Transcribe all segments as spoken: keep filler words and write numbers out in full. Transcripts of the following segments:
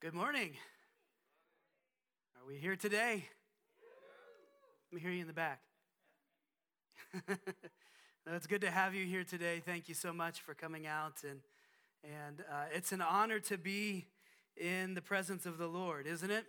Good morning. Are we here today? Let me hear you in the back. No, it's good to have you here today. Thank you so much for coming out. And, and uh, it's an honor to be in the presence of the Lord, isn't it?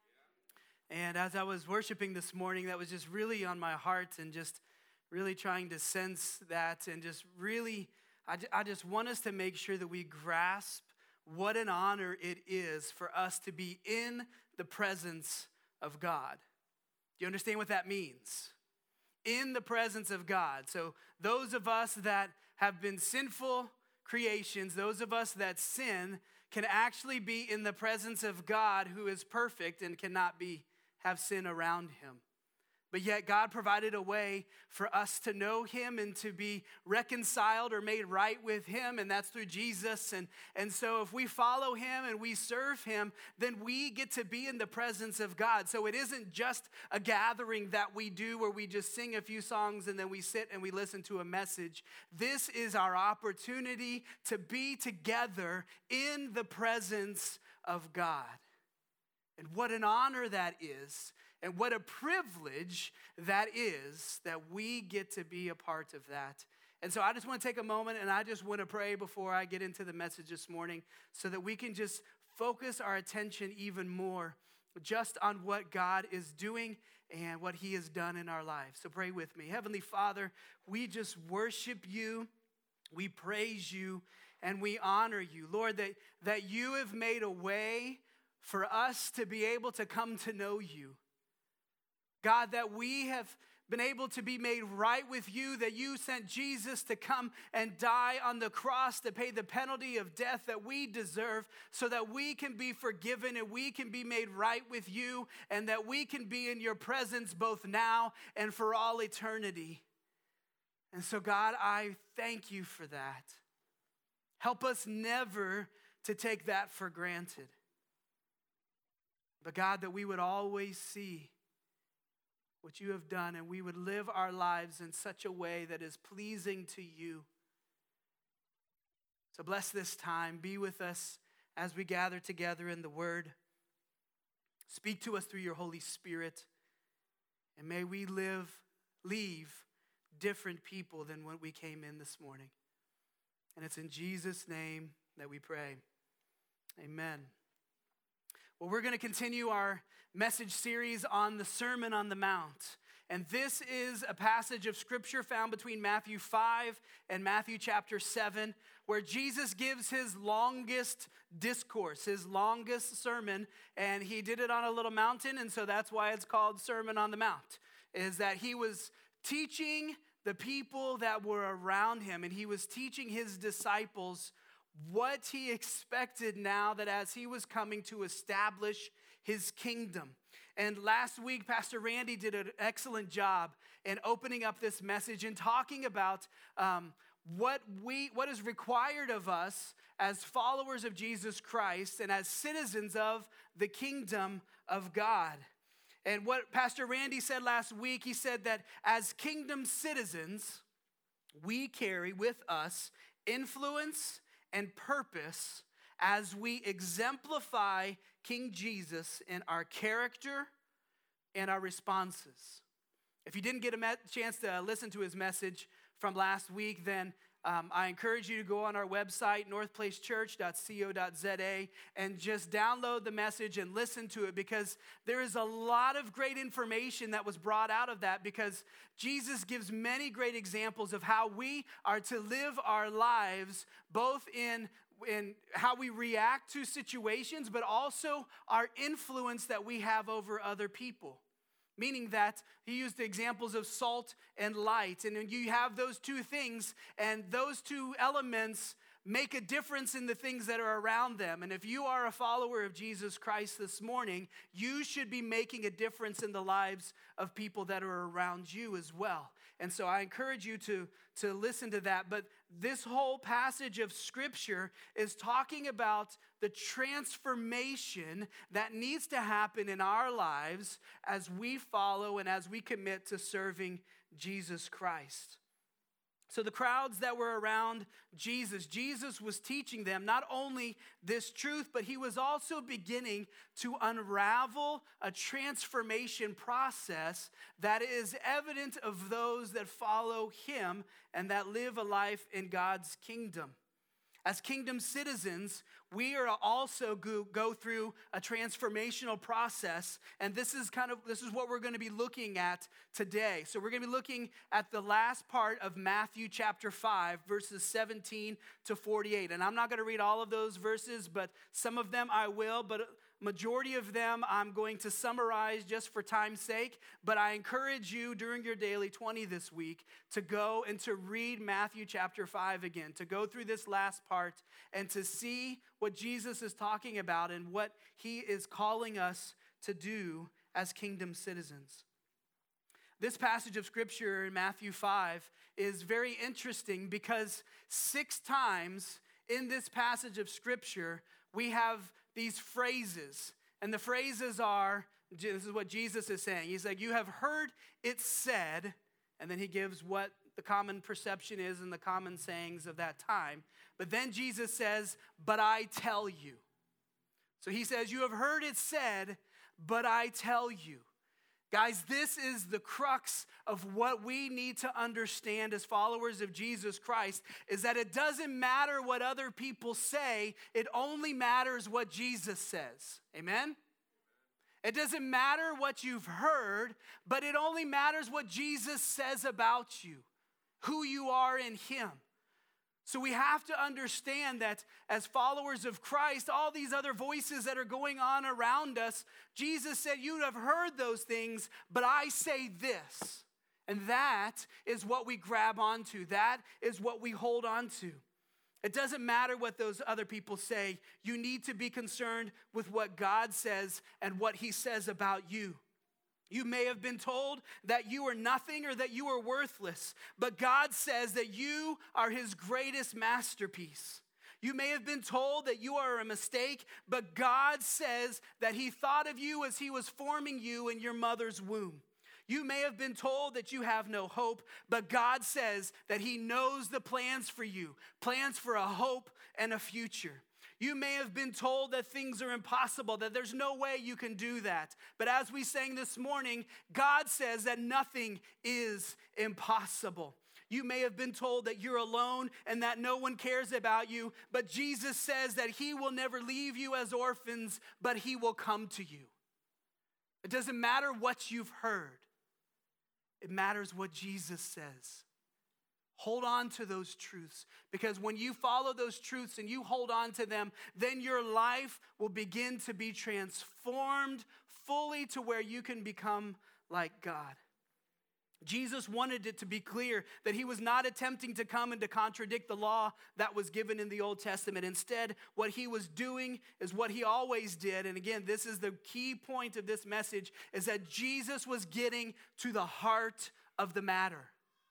And as I was worshiping this morning, that was just really on my heart and just really trying to sense that and just really, I, I just want us to make sure that we grasp what an honor it is for us to be in the presence of God. Do you understand what that means? In the presence of God. So those of us that have been sinful creations, those of us that sin, can actually be in the presence of God who is perfect and cannot be have sin around him. But yet God provided a way for us to know him and to be reconciled or made right with him, and that's through Jesus. And, and so if we follow him and we serve him, then we get to be in the presence of God. So it isn't just a gathering that we do where we just sing a few songs and then we sit and we listen to a message. This is our opportunity to be together in the presence of God. And what an honor that is. And what a privilege that is that we get to be a part of that. And so I just want to take a moment and I just want to pray before I get into the message this morning so that we can just focus our attention even more just on what God is doing and what he has done in our lives. So pray with me. Heavenly Father, we just worship you, we praise you, and we honor you. Lord, that, that you have made a way for us to be able to come to know you. God, that we have been able to be made right with you, that you sent Jesus to come and die on the cross to pay the penalty of death that we deserve so that we can be forgiven and we can be made right with you and that we can be in your presence both now and for all eternity. And so, God, I thank you for that. Help us never to take that for granted. But God, that we would always see what you have done, and we would live our lives in such a way that is pleasing to you. So bless this time. Be with us as we gather together in the word. Speak to us through your Holy Spirit, and may we live, leave different people than when we came in this morning. And it's in Jesus' name that we pray. Amen. Well, we're going to continue our message series on the Sermon on the Mount. And this is a passage of scripture found between Matthew five and Matthew chapter seven, where Jesus gives his longest discourse, his longest sermon, and he did it on a little mountain, and so that's why it's called Sermon on the Mount, is that he was teaching the people that were around him, and he was teaching his disciples what he expected now that as he was coming to establish his kingdom. And last week, Pastor Randy did an excellent job in opening up this message and talking about um, what we what is required of us as followers of Jesus Christ and as citizens of the kingdom of God. And what Pastor Randy said last week, he said that as kingdom citizens, we carry with us influence and purpose as we exemplify King Jesus in our character and our responses. If you didn't get a me- chance to listen to his message from last week, then um, I encourage you to go on our website, north place church dot co dot z a, and just download the message and listen to it, because there is a lot of great information that was brought out of that, because Jesus gives many great examples of how we are to live our lives, both in, in how we react to situations, but also our influence that we have over other people. Meaning that he used the examples of salt and light. And you have those two things, and those two elements make a difference in the things that are around them. And if you are a follower of Jesus Christ this morning, you should be making a difference in the lives of people that are around you as well. And so I encourage you to, to listen to that. But this whole passage of scripture is talking about the transformation that needs to happen in our lives as we follow and as we commit to serving Jesus Christ. So the crowds that were around Jesus, Jesus was teaching them not only this truth, but he was also beginning to unravel a transformation process that is evident of those that follow him and that live a life in God's kingdom. As kingdom citizens, we are also go, go through a transformational process, and this is kind of this is what we're going to be looking at today. So we're going to be looking at the last part of Matthew chapter five, verses seventeen to forty-eight. And I'm not going to read all of those verses, but some of them I will, but majority of them I'm going to summarize just for time's sake, but I encourage you during your daily twenty this week to go and to read Matthew chapter five again, to go through this last part and to see what Jesus is talking about and what he is calling us to do as kingdom citizens. This passage of scripture in Matthew five is very interesting because six times in this passage of scripture, we have these phrases. And the phrases are, this is what Jesus is saying. He's like, you have heard it said, and then he gives what the common perception is and the common sayings of that time. But then Jesus says, but I tell you. So he says, you have heard it said, but I tell you. Guys, this is the crux of what we need to understand as followers of Jesus Christ, is that it doesn't matter what other people say, it only matters what Jesus says. Amen? It doesn't matter what you've heard, but it only matters what Jesus says about you, who you are in him. So we have to understand that as followers of Christ, all these other voices that are going on around us, Jesus said, you have heard those things, but I say this. And that is what we grab onto. That is what we hold on to. It doesn't matter what those other people say. You need to be concerned with what God says and what he says about you. You may have been told that you are nothing or that you are worthless, but God says that you are his greatest masterpiece. You may have been told that you are a mistake, but God says that he thought of you as he was forming you in your mother's womb. You may have been told that you have no hope, but God says that he knows the plans for you, plans for a hope and a future. You may have been told that things are impossible, that there's no way you can do that. But as we sang this morning, God says that nothing is impossible. You may have been told that you're alone and that no one cares about you, but Jesus says that he will never leave you as orphans, but he will come to you. It doesn't matter what you've heard. It matters what Jesus says. Hold on to those truths, because when you follow those truths and you hold on to them, then your life will begin to be transformed fully to where you can become like God. Jesus wanted it to be clear that he was not attempting to come and to contradict the law that was given in the Old Testament. Instead, what he was doing is what he always did. And again, this is the key point of this message, is that Jesus was getting to the heart of the matter.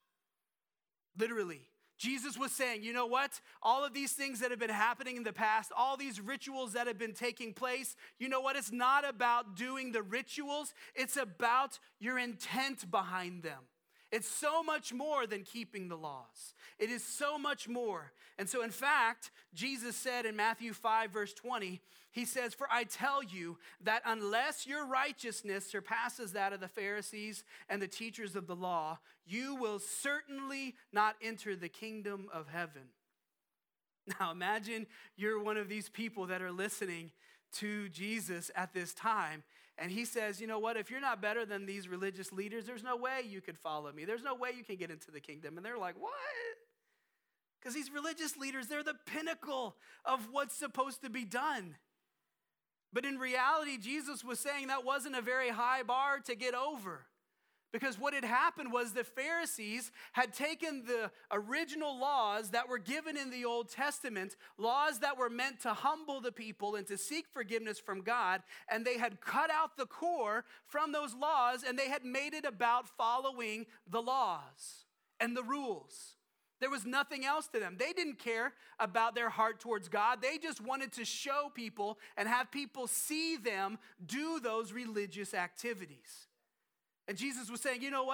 Literally, Jesus was saying, you know what? All of these things that have been happening in the past, all these rituals that have been taking place, you know what? It's not about doing the rituals. It's about your intent behind them. It's so much more than keeping the laws. It is so much more. And so, in fact, Jesus said in Matthew five, verse twenty, he says, for I tell you that unless your righteousness surpasses that of the Pharisees and the teachers of the law, you will certainly not enter the kingdom of heaven. Now, imagine you're one of these people that are listening to Jesus at this time. And he says, you know what, if you're not better than these religious leaders, there's no way you could follow me. There's no way you can get into the kingdom. And they're like, what? Because these religious leaders, they're the pinnacle of what's supposed to be done. But in reality, Jesus was saying that wasn't a very high bar to get over. Because what had happened was the Pharisees had taken the original laws that were given in the Old Testament, laws that were meant to humble the people and to seek forgiveness from God, and they had cut out the core from those laws, and they had made it about following the laws and the rules. There was nothing else to them. They didn't care about their heart towards God. They just wanted to show people and have people see them do those religious activities. And Jesus was saying, you know what?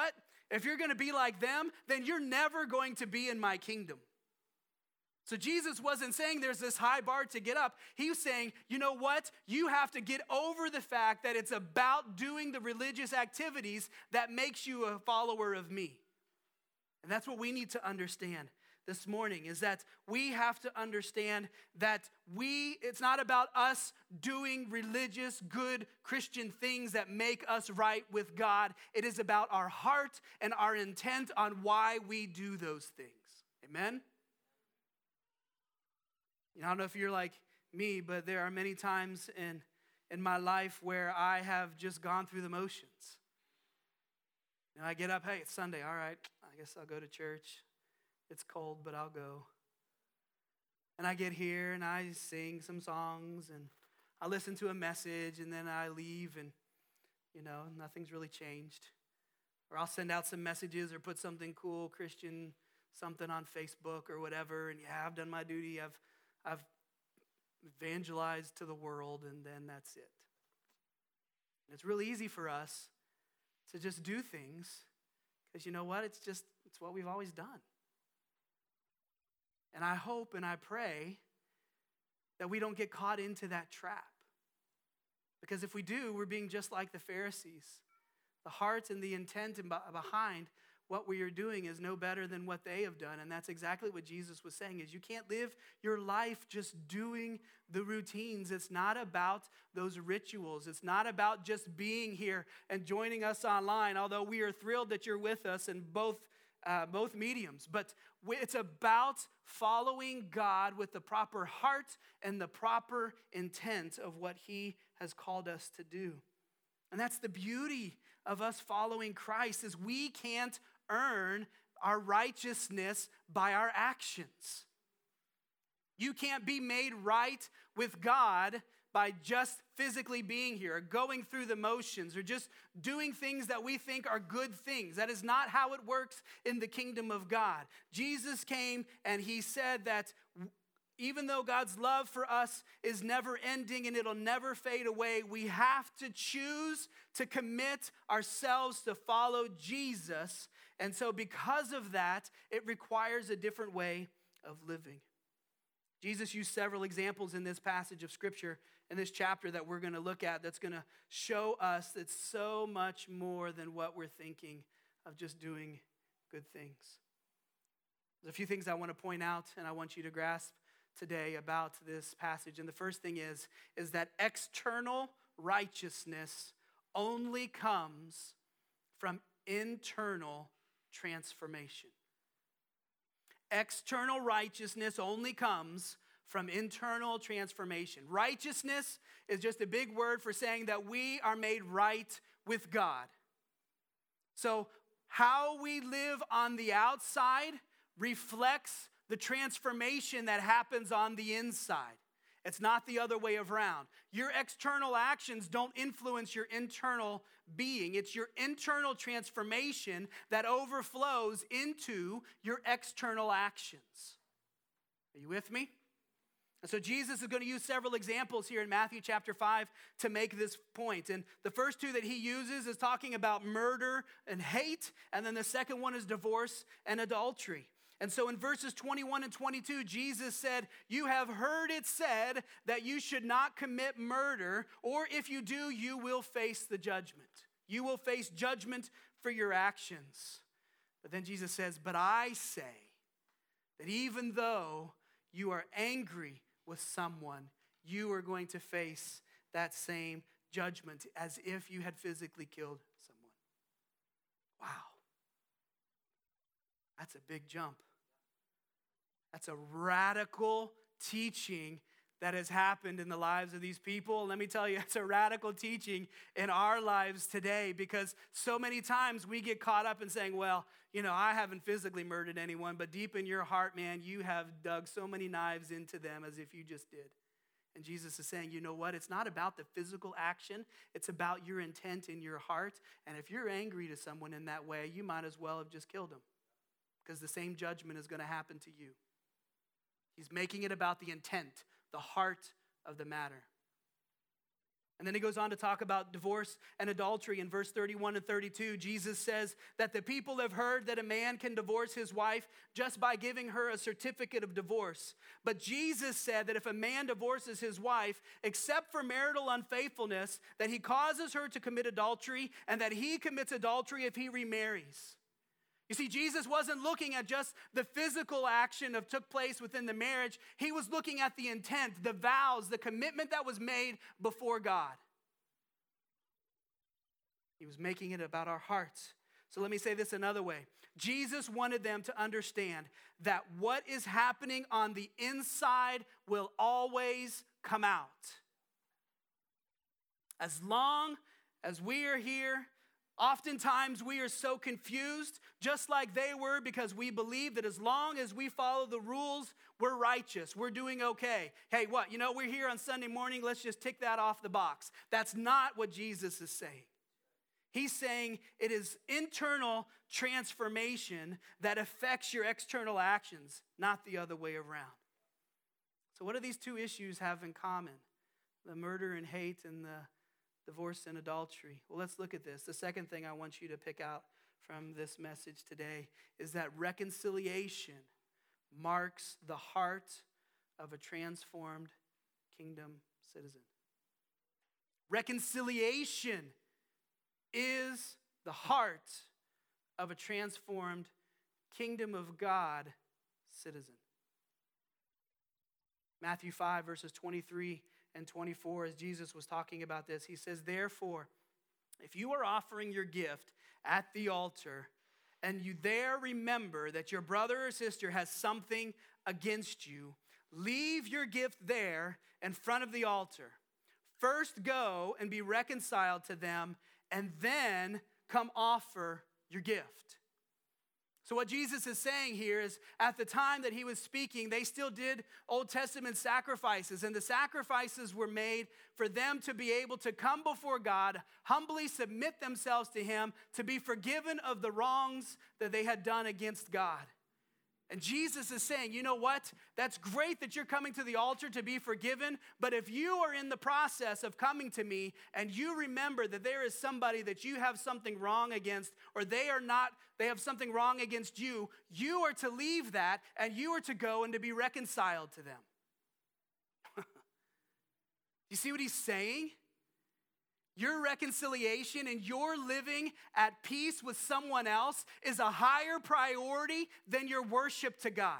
If you're going to be like them, then you're never going to be in my kingdom. So Jesus wasn't saying there's this high bar to get up. He was saying, you know what? You have to get over the fact that it's about doing the religious activities that makes you a follower of me. And that's what we need to understand this morning, is that we have to understand that we, it's not about us doing religious, good Christian things that make us right with God. It is about our heart and our intent on why we do those things. Amen? You know, I don't know if you're like me, but there are many times in, in my life where I have just gone through the motions. You know, I get up, hey, it's Sunday, all right, I guess I'll go to church. It's cold, but I'll go. And I get here and I sing some songs and I listen to a message and then I leave and, you know, nothing's really changed. Or I'll send out some messages or put something cool, Christian, something on Facebook or whatever, and yeah, I've done my duty. I've I've evangelized to the world, and then that's it. And it's really easy for us to just do things because you know what? It's just, it's what we've always done. And I hope and I pray that we don't get caught into that trap. Because if we do, we're being just like the Pharisees. The heart and the intent behind what we are doing is no better than what they have done. And that's exactly what Jesus was saying, is you can't live your life just doing the routines. It's not about those rituals. It's not about just being here and joining us online, although we are thrilled that you're with us in both Uh, both mediums, but it's about following God with the proper heart and the proper intent of what he has called us to do. And that's the beauty of us following Christ, is we can't earn our righteousness by our actions. You can't be made right with God by just physically being here, or going through the motions, or just doing things that we think are good things. That is not how it works in the kingdom of God. Jesus came and he said that even though God's love for us is never ending and it'll never fade away, we have to choose to commit ourselves to follow Jesus. And so because of that, it requires a different way of living. Jesus used several examples in this passage of Scripture, in this chapter that we're going to look at, that's going to show us that so much more than what we're thinking of just doing good things. There's a few things I want to point out and I want you to grasp today about this passage. And the first thing is, is that external righteousness only comes from internal transformation. External righteousness only comes from internal transformation. Righteousness is just a big word for saying that we are made right with God. So how we live on the outside reflects the transformation that happens on the inside. It's not the other way around. Your external actions don't influence your internal being. It's your internal transformation that overflows into your external actions. Are you with me? And so Jesus is going to use several examples here in Matthew chapter five to make this point. And the first two that he uses is talking about murder and hate. And then the second one is divorce and adultery. And so in verses twenty-one and twenty-two, Jesus said, "You have heard it said that you should not commit murder, or if you do, you will face the judgment. You will face judgment for your actions." But then Jesus says, "But I say that even though you are angry with someone, you are going to face that same judgment as if you had physically killed someone." Wow. That's a big jump. That's a radical teaching that has happened in the lives of these people. Let me tell you, it's a radical teaching in our lives today, because so many times we get caught up in saying, well, you know, I haven't physically murdered anyone, but deep in your heart, man, you have dug so many knives into them as if you just did. And Jesus is saying, you know what? It's not about the physical action. It's about your intent in your heart. And if you're angry to someone in that way, you might as well have just killed them, because the same judgment is going to happen to you. He's making it about the intent, the heart of the matter. And then he goes on to talk about divorce and adultery in verse thirty-one and thirty-two. Jesus says that the people have heard that a man can divorce his wife just by giving her a certificate of divorce. But Jesus said that if a man divorces his wife, except for marital unfaithfulness, that he causes her to commit adultery, and that he commits adultery if he remarries. You see, Jesus wasn't looking at just the physical action of took place within the marriage. He was looking at the intent, the vows, the commitment that was made before God. He was making it about our hearts. So let me say this another way. Jesus wanted them to understand that what is happening on the inside will always come out. As long as we are here, oftentimes we are so confused, just like they were, because we believe that as long as we follow the rules, we're righteous, we're doing okay. Hey, what, you know, we're here on Sunday morning, let's just tick that off the box. That's not what Jesus is saying. He's saying it is internal transformation that affects your external actions, not the other way around. So what do these two issues have in common? The murder and hate and the divorce and adultery. Well, let's look at this. The second thing I want you to pick out from this message today is that reconciliation marks the heart of a transformed kingdom citizen. Reconciliation is the heart of a transformed kingdom of God citizen. Matthew five, verses twenty-three and twenty-four, as Jesus was talking about this, he says, therefore, if you are offering your gift at the altar and you there remember that your brother or sister has something against you, leave your gift there in front of the altar. First go and be reconciled to them, and then come offer your gift. So what Jesus is saying here is at the time that he was speaking, they still did Old Testament sacrifices, and the sacrifices were made for them to be able to come before God, humbly submit themselves to him, to be forgiven of the wrongs that they had done against God. And Jesus is saying, you know what? That's great that you're coming to the altar to be forgiven, but if you are in the process of coming to me and you remember that there is somebody that you have something wrong against, or they are not, they have something wrong against you, you are to leave that and you are to go and to be reconciled to them. You see what he's saying? Your reconciliation and your living at peace with someone else is a higher priority than your worship to God.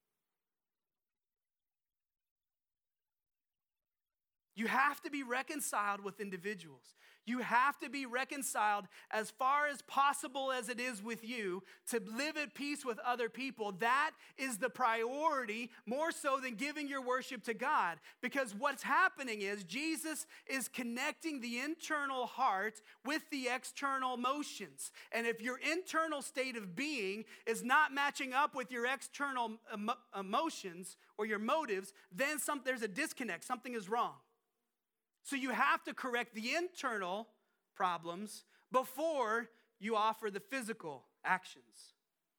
You have to be reconciled with individuals. You have to be reconciled as far as possible as it is with you to live at peace with other people. That is the priority more so than giving your worship to God. Because what's happening is Jesus is connecting the internal heart with the external motions. And if your internal state of being is not matching up with your external emo- emotions or your motives, then some, there's a disconnect. Something is wrong. So you have to correct the internal problems before you offer the physical actions.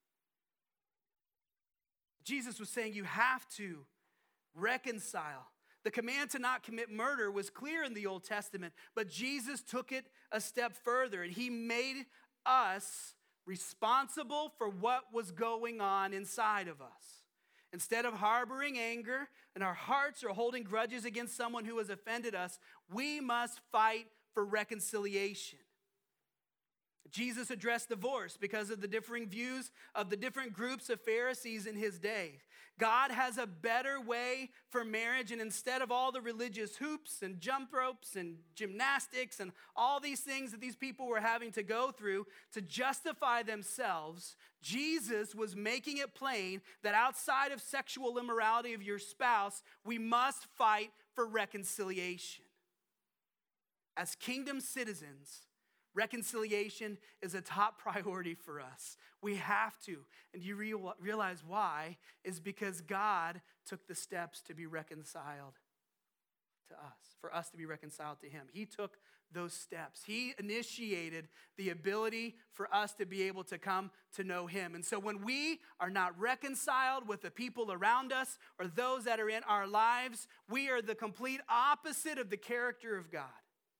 Jesus was saying you have to reconcile. The command to not commit murder was clear in the Old Testament, but Jesus took it a step further, and he made us responsible for what was going on inside of us. Instead of harboring anger and our hearts are holding grudges against someone who has offended us, we must fight for reconciliation. Jesus addressed divorce because of the differing views of the different groups of Pharisees in his day. God has a better way for marriage, and instead of all the religious hoops and jump ropes and gymnastics and all these things that these people were having to go through to justify themselves, Jesus was making it plain that outside of sexual immorality of your spouse, we must fight for reconciliation. As kingdom citizens, reconciliation is a top priority for us. We have to. And you real, realize why? Is because God took the steps to be reconciled to us, for us to be reconciled to him. He took those steps. He initiated the ability for us to be able to come to know him. And so when we are not reconciled with the people around us or those that are in our lives, we are the complete opposite of the character of God.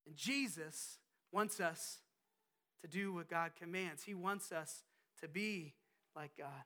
And Jesus wants us to do what God commands. He wants us to be like God.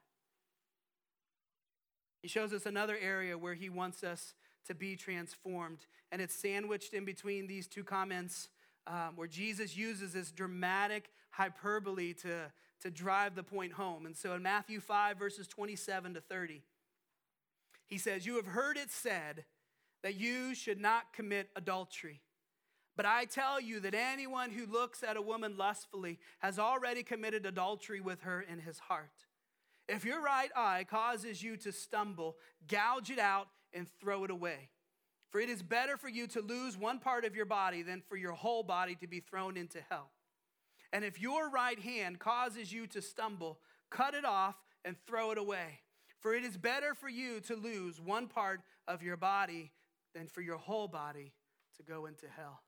He shows us another area where he wants us to be transformed. And it's sandwiched in between these two comments um, where Jesus uses this dramatic hyperbole to, to drive the point home. And so in Matthew five, verses twenty-seven to thirty, he says, "You have heard it said that you should not commit adultery. But I tell you that anyone who looks at a woman lustfully has already committed adultery with her in his heart. If your right eye causes you to stumble, gouge it out and throw it away. For it is better for you to lose one part of your body than for your whole body to be thrown into hell. And if your right hand causes you to stumble, cut it off and throw it away. For it is better for you to lose one part of your body than for your whole body to go into hell."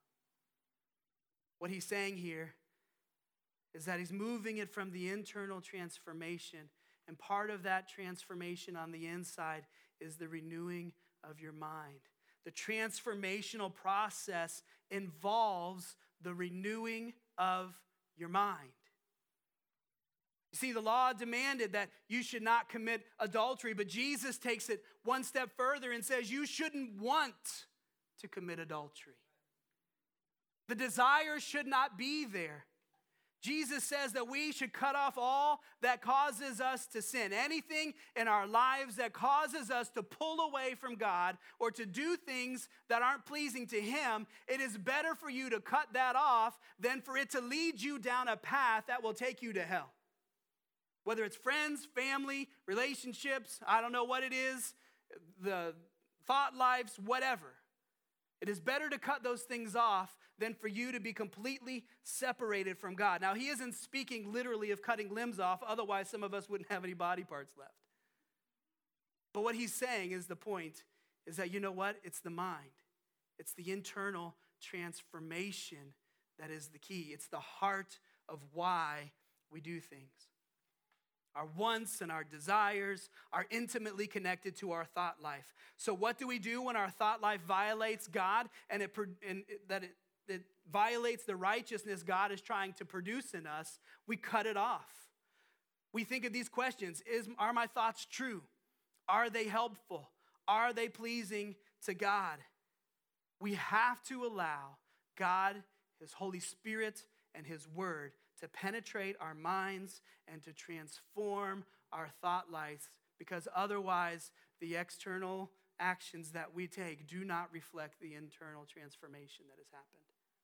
What he's saying here is that he's moving it from the internal transformation. And part of that transformation on the inside is the renewing of your mind. The transformational process involves the renewing of your mind. You see, the law demanded that you should not commit adultery, but Jesus takes it one step further and says you shouldn't want to commit adultery. The desire should not be there. Jesus says that we should cut off all that causes us to sin. Anything in our lives that causes us to pull away from God or to do things that aren't pleasing to him, it is better for you to cut that off than for it to lead you down a path that will take you to hell. Whether it's friends, family, relationships, I don't know what it is, the thought lives, whatever. It is better to cut those things off than for you to be completely separated from God. Now, he isn't speaking literally of cutting limbs off, otherwise some of us wouldn't have any body parts left. But what he's saying is the point is that, you know what? It's the mind. It's the internal transformation that is the key. It's the heart of why we do things. Our wants and our desires are intimately connected to our thought life. So what do we do when our thought life violates God and, it, and it, that it, it violates the righteousness God is trying to produce in us? We cut it off. We think of these questions. Is, are my thoughts true? Are they helpful? Are they pleasing to God? We have to allow God, his Holy Spirit, and his word to penetrate our minds and to transform our thought lives, because otherwise the external actions that we take do not reflect the internal transformation that has happened.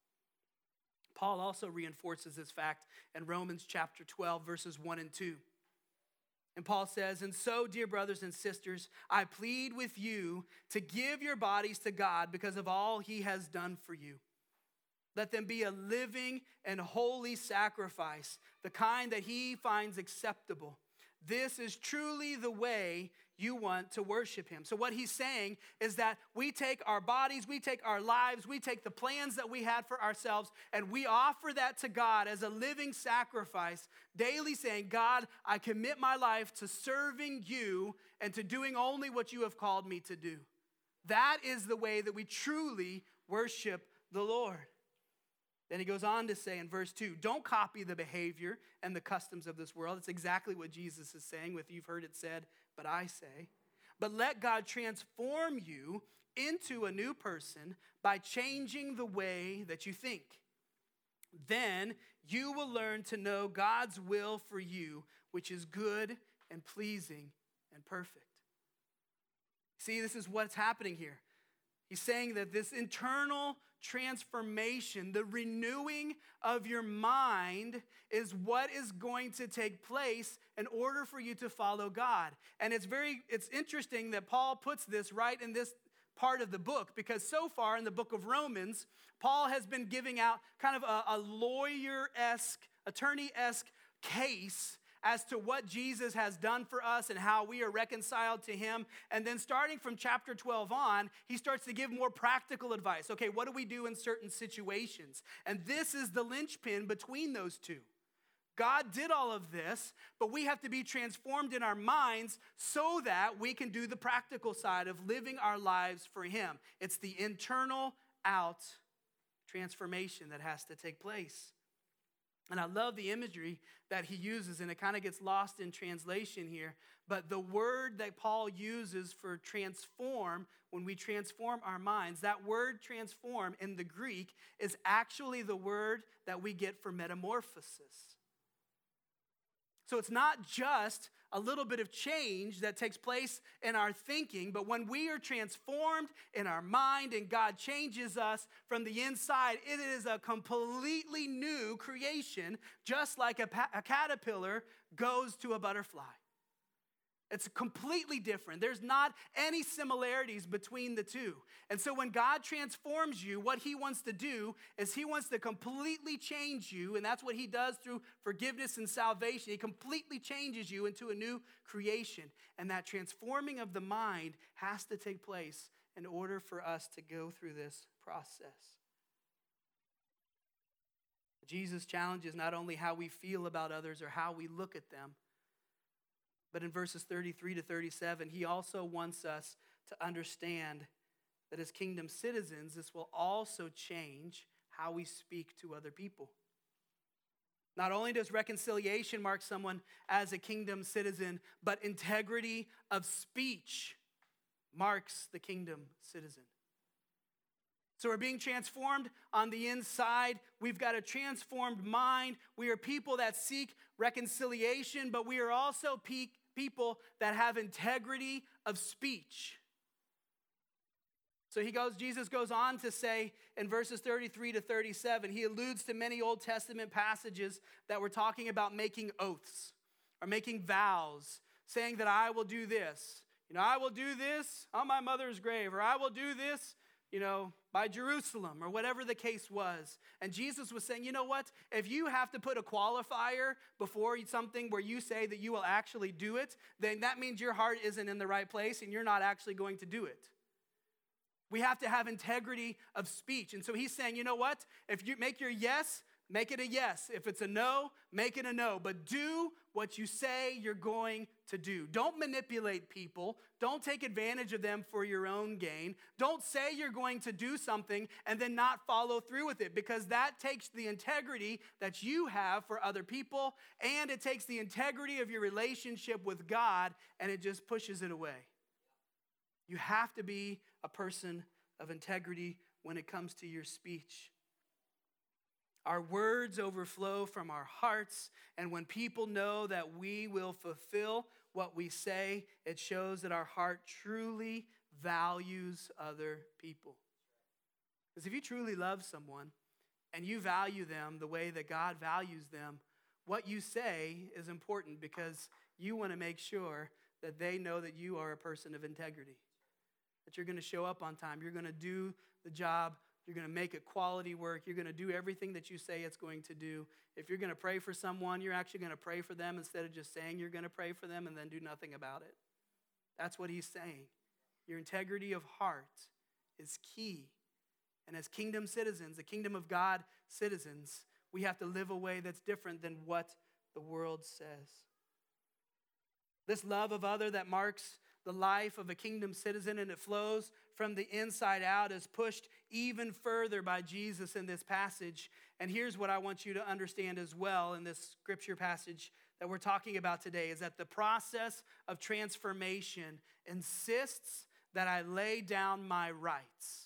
Paul also reinforces this fact in Romans chapter twelve, verses one and two. And Paul says, "And so, dear brothers and sisters, I plead with you to give your bodies to God because of all he has done for you. Let them be a living and holy sacrifice, the kind that he finds acceptable. This is truly the way you want to worship him." So what he's saying is that we take our bodies, we take our lives, we take the plans that we had for ourselves, and we offer that to God as a living sacrifice, daily saying, "God, I commit my life to serving you and to doing only what you have called me to do." That is the way that we truly worship the Lord. Then he goes on to say in verse two, don't copy the behavior and the customs of this world. It's exactly what Jesus is saying with "you've heard it said, but I say." But let God transform you into a new person by changing the way that you think. Then you will learn to know God's will for you, which is good and pleasing and perfect. See, this is what's happening here. He's saying that this internal transformation, the renewing of your mind, is what is going to take place in order for you to follow God. And it's very, it's interesting that Paul puts this right in this part of the book, because so far in the book of Romans, Paul has been giving out kind of a, a lawyer-esque, attorney-esque case as to what Jesus has done for us and how we are reconciled to him. And then starting from chapter twelve on, he starts to give more practical advice. Okay, what do we do in certain situations? And this is the linchpin between those two. God did all of this, but we have to be transformed in our minds so that we can do the practical side of living our lives for him. It's the internal out transformation that has to take place. And I love the imagery that he uses, and it kind of gets lost in translation here. But the word that Paul uses for transform, when we transform our minds, that word transform in the Greek is actually the word that we get for metamorphosis. So it's not just a little bit of change that takes place in our thinking, but when we are transformed in our mind and God changes us from the inside, it is a completely new creation, just like a, pa- a caterpillar goes to a butterfly. It's completely different. There's not any similarities between the two. And so when God transforms you, what he wants to do is he wants to completely change you, and that's what he does through forgiveness and salvation. He completely changes you into a new creation. And that transforming of the mind has to take place in order for us to go through this process. Jesus challenges not only how we feel about others or how we look at them, but in verses thirty-three to thirty-seven, he also wants us to understand that as kingdom citizens, this will also change how we speak to other people. Not only does reconciliation mark someone as a kingdom citizen, but integrity of speech marks the kingdom citizen. So we're being transformed on the inside. We've got a transformed mind. We are people that seek reconciliation, but we are also pe- people that have integrity of speech. So he goes, Jesus goes on to say in verses thirty-three to thirty-seven, he alludes to many Old Testament passages that were talking about making oaths or making vows, saying that I will do this. You know, I will do this on my mother's grave, or I will do this, you know, by Jerusalem, or whatever the case was. And Jesus was saying, you know what? If you have to put a qualifier before something where you say that you will actually do it, then that means your heart isn't in the right place and you're not actually going to do it. We have to have integrity of speech. And so he's saying, you know what? If you make your yes, make it a yes. If it's a no, make it a no. But do what you say you're going to do. Don't manipulate people. Don't take advantage of them for your own gain. Don't say you're going to do something and then not follow through with it, because that takes the integrity that you have for other people, and it takes the integrity of your relationship with God, and it just pushes it away. You have to be a person of integrity when it comes to your speech. Our words overflow from our hearts, and when people know that we will fulfill what we say, it shows that our heart truly values other people. Because if you truly love someone and you value them the way that God values them, what you say is important, because you want to make sure that they know that you are a person of integrity, that you're going to show up on time, you're going to do the job, you're going to make it quality work, you're going to do everything that you say it's going to do. If you're going to pray for someone, you're actually going to pray for them instead of just saying you're going to pray for them and then do nothing about it. That's what he's saying. Your integrity of heart is key. And as kingdom citizens, the kingdom of God citizens, we have to live a way that's different than what the world says. This love of other that marks the life of a kingdom citizen, and it flows from the inside out, is pushed even further by Jesus in this passage. And here's what I want you to understand as well in this scripture passage that we're talking about today, is that the process of transformation insists that I lay down my rights.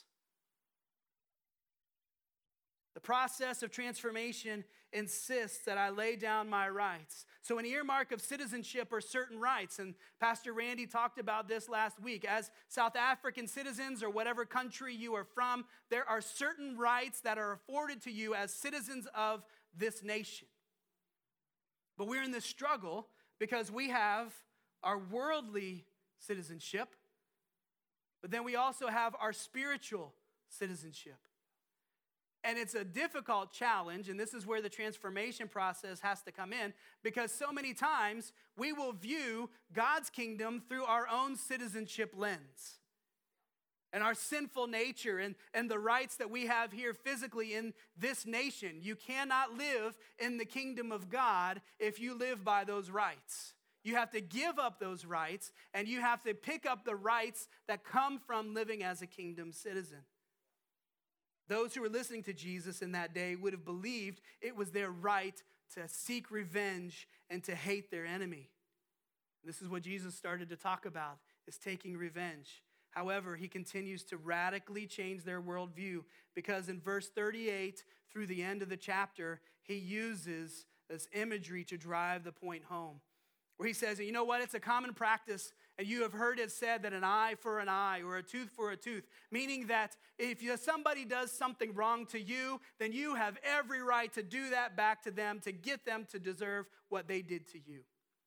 The process of transformation insists that I lay down my rights. So an earmark of citizenship are certain rights, and Pastor Randy talked about this last week. As South African citizens, or whatever country you are from, there are certain rights that are afforded to you as citizens of this nation. But we're in this struggle because we have our worldly citizenship, but then we also have our spiritual citizenship. And it's a difficult challenge, and this is where the transformation process has to come in, because so many times we will view God's kingdom through our own citizenship lens and our sinful nature and, and the rights that we have here physically in this nation. You cannot live in the kingdom of God if you live by those rights. You have to give up those rights, and you have to pick up the rights that come from living as a kingdom citizen. Those who were listening to Jesus in that day would have believed it was their right to seek revenge and to hate their enemy. This is what Jesus started to talk about, is taking revenge. However, he continues to radically change their worldview, because in verse thirty-eight through the end of the chapter, he uses this imagery to drive the point home, where he says, you know what, it's a common practice, and you have heard it said that an eye for an eye or a tooth for a tooth, meaning that if somebody does something wrong to you, then you have every right to do that back to them, to get them to deserve what they did to you.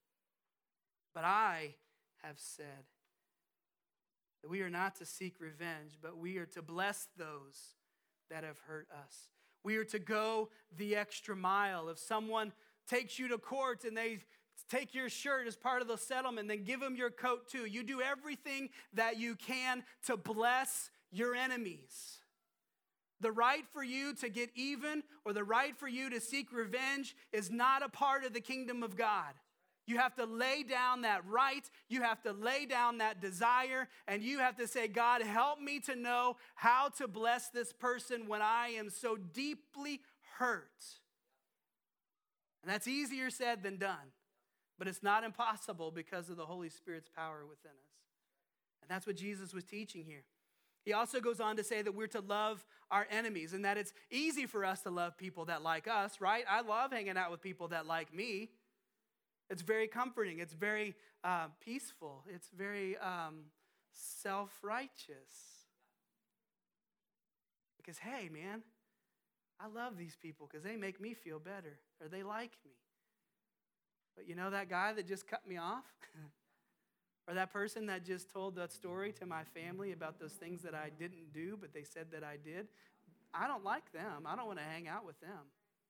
But I have said that we are not to seek revenge, but we are to bless those that have hurt us. We are to go the extra mile. If someone takes you to court and they take your shirt as part of the settlement, then give them your coat too. You do everything that you can to bless your enemies. The right for you to get even or the right for you to seek revenge is not a part of the kingdom of God. You have to lay down that right. You have to lay down that desire. And you have to say, God, help me to know how to bless this person when I am so deeply hurt. And that's easier said than done. But it's not impossible because of the Holy Spirit's power within us. And that's what Jesus was teaching here. He also goes on to say that we're to love our enemies and that it's easy for us to love people that like us, right? I love hanging out with people that like me. It's very comforting. It's very uh, peaceful. It's very um, self-righteous. Because, hey, man, I love these people because they make me feel better or they like me. But you know that guy that just cut me off? Or that person that just told that story to my family about those things that I didn't do, but they said that I did? I don't like them. I don't want to hang out with them.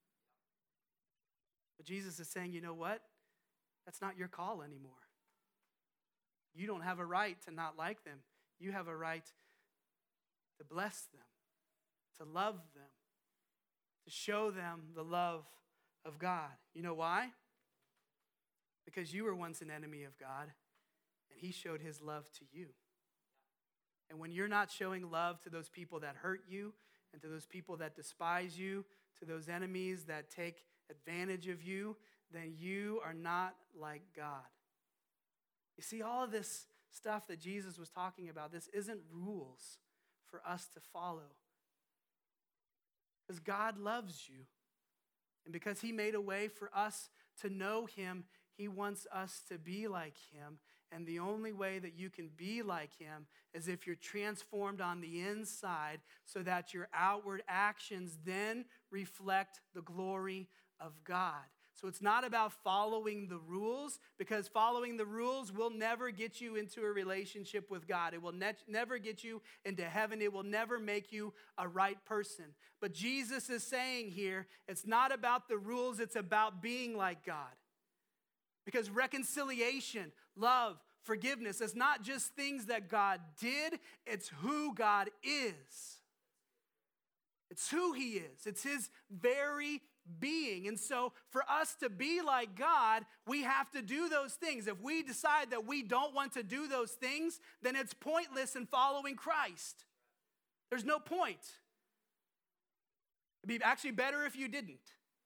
But Jesus is saying, you know what? That's not your call anymore. You don't have a right to not like them. You have a right to bless them, to love them, to show them the love of God. You know why? Because you were once an enemy of God, and he showed his love to you. And when you're not showing love to those people that hurt you, and to those people that despise you, to those enemies that take advantage of you, then you are not like God. You see, all of this stuff that Jesus was talking about, this isn't rules for us to follow. Because God loves you. And because he made a way for us to know him, he wants us to be like him. And the only way that you can be like him is if you're transformed on the inside so that your outward actions then reflect the glory of God. So it's not about following the rules, because following the rules will never get you into a relationship with God. It will ne- never get you into heaven. It will never make you a right person. But Jesus is saying here, it's not about the rules, it's about being like God. Because reconciliation, love, forgiveness is not just things that God did, it's who God is. It's who he is. It's his very being. And so for us to be like God, we have to do those things. If we decide that we don't want to do those things, then it's pointless in following Christ. There's no point. It'd be actually better if you didn't.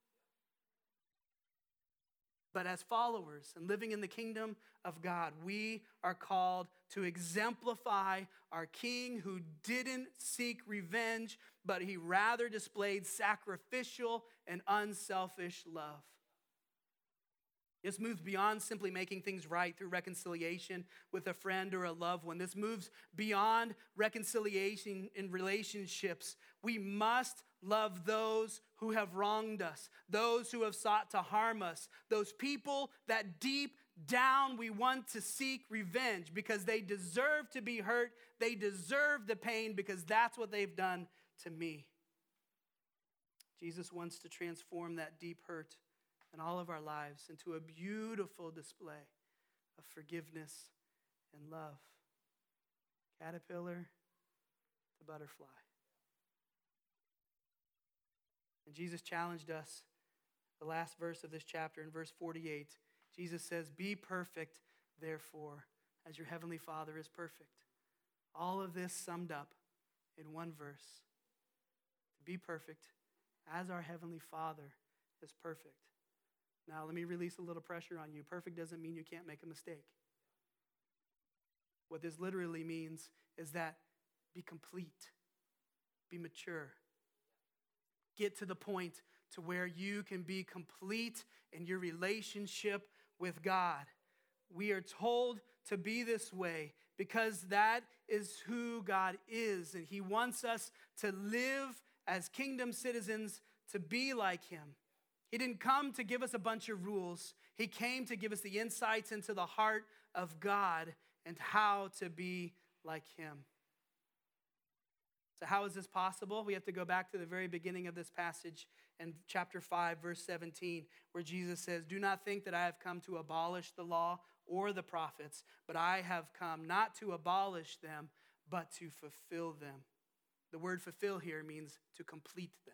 But as followers and living in the kingdom of God, we are called to exemplify our King who didn't seek revenge, but he rather displayed sacrificial and unselfish love. This moves beyond simply making things right through reconciliation with a friend or a loved one. This moves beyond reconciliation in relationships. We must love those who have wronged us, those who have sought to harm us, those people that deep down we want to seek revenge because they deserve to be hurt. They deserve the pain because that's what they've done to me. Jesus wants to transform that deep hurt in all of our lives into a beautiful display of forgiveness and love. Caterpillar to butterfly. And Jesus challenged us, the last verse of this chapter in verse forty-eight. Jesus says, be perfect, therefore, as your heavenly Father is perfect. All of this summed up in one verse. be perfect as our Heavenly Father is perfect. Now, let me release a little pressure on you. Perfect doesn't mean you can't make a mistake. What this literally means is that be complete, be mature. Get to the point to where you can be complete in your relationship with God. We are told to be this way because that is who God is, and He wants us to live as kingdom citizens, to be like Him. He didn't come to give us a bunch of rules. He came to give us the insights into the heart of God and how to be like Him. So how is this possible? We have to go back to the very beginning of this passage in chapter five, verse seventeen, where Jesus says, "Do not think that I have come to abolish the law or the prophets, but I have come not to abolish them, but to fulfill them." The word fulfill here means to complete them.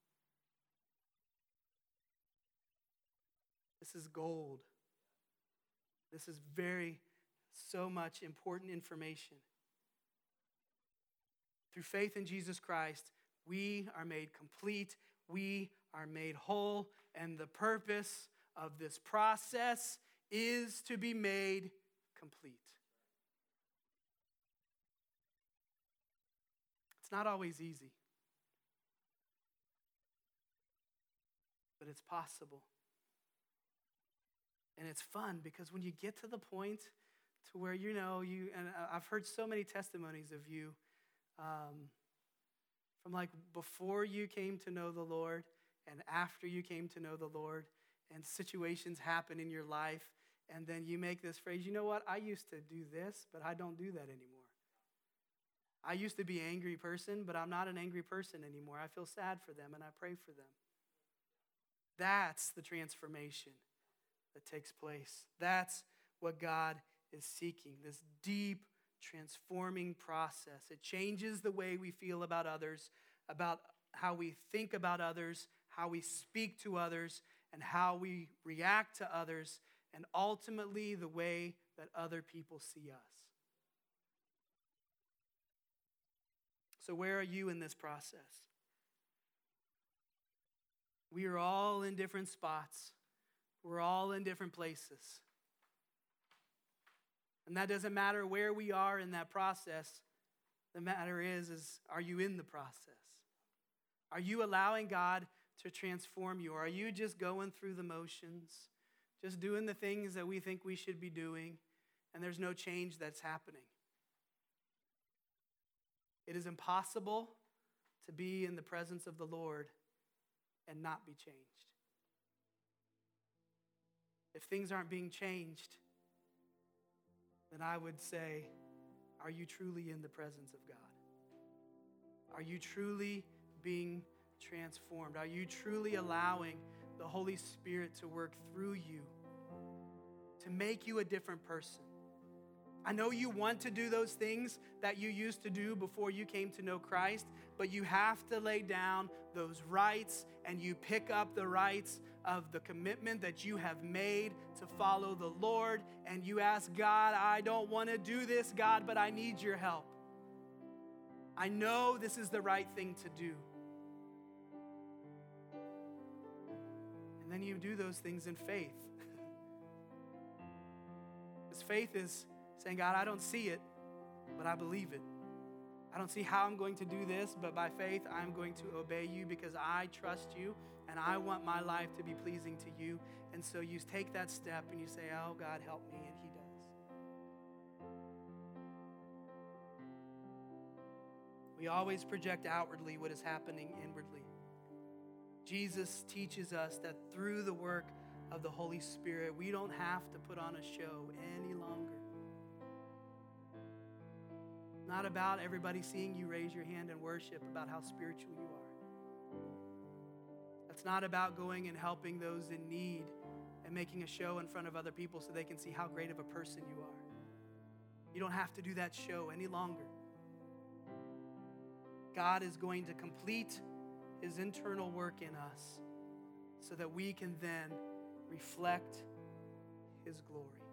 This is gold. This is very, so much important information. Through faith in Jesus Christ, we are made complete, we are made whole, and the purpose of this process is to be made complete. It's not always easy, but it's possible. And it's fun because when you get to the point to where, you know, you, and I've heard so many testimonies of you um, from like before you came to know the Lord and after you came to know the Lord, and situations happen in your life, and then you make this phrase, you know what, I used to do this, but I don't do that anymore. I used to be an angry person, but I'm not an angry person anymore. I feel sad for them and I pray for them. That's the transformation that takes place. That's what God is seeking, this deep transforming process. It changes the way we feel about others, about how we think about others, how we speak to others, and how we react to others, and ultimately the way that other people see us. So where are you in this process? We are all in different spots. We're all in different places. And that doesn't matter where we are in that process. The matter is, is are you in the process? Are you allowing God to transform you? Or are you just going through the motions, just doing the things that we think we should be doing, and there's no change that's happening? It is impossible to be in the presence of the Lord and not be changed. If things aren't being changed, then I would say, are you truly in the presence of God? Are you truly being transformed? Are you truly allowing the Holy Spirit to work through you to make you a different person? I know you want to do those things that you used to do before you came to know Christ, but you have to lay down those rights and you pick up the rights of the commitment that you have made to follow the Lord, and you ask God, I don't want to do this, God, but I need your help. I know this is the right thing to do. And then you do those things in faith. Because faith is saying, God, I don't see it, but I believe it. I don't see how I'm going to do this, but by faith, I'm going to obey you because I trust you and I want my life to be pleasing to you. And so you take that step and you say, oh, God, help me, and he does. We always project outwardly what is happening inwardly. Jesus teaches us that through the work of the Holy Spirit, we don't have to put on a show any longer. Not about everybody seeing you raise your hand and worship about how spiritual you are. It's not about going and helping those in need and making a show in front of other people so they can see how great of a person you are. You don't have to do that show any longer. God is going to complete his internal work in us so that we can then reflect his glory.